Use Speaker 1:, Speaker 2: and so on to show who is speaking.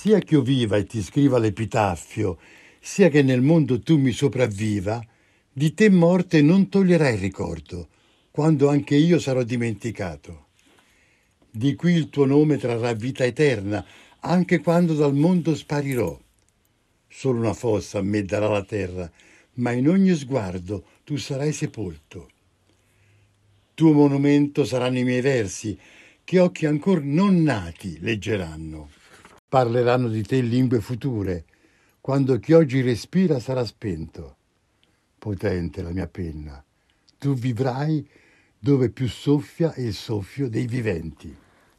Speaker 1: Sia che io viva e ti scriva l'epitaffio, sia che nel mondo tu mi sopravviva, di te morte non toglierai il ricordo, quando anche io sarò dimenticato. Di qui il tuo nome trarrà vita eterna, anche quando dal mondo sparirò. Solo una fossa a me darà la terra, ma in ogni sguardo tu sarai sepolto. Tuo monumento saranno i miei versi, che occhi ancor non nati leggeranno. Parleranno di te in lingue future, quando chi oggi respira sarà spento. Potente la mia penna, tu vivrai dove più soffia il soffio dei viventi.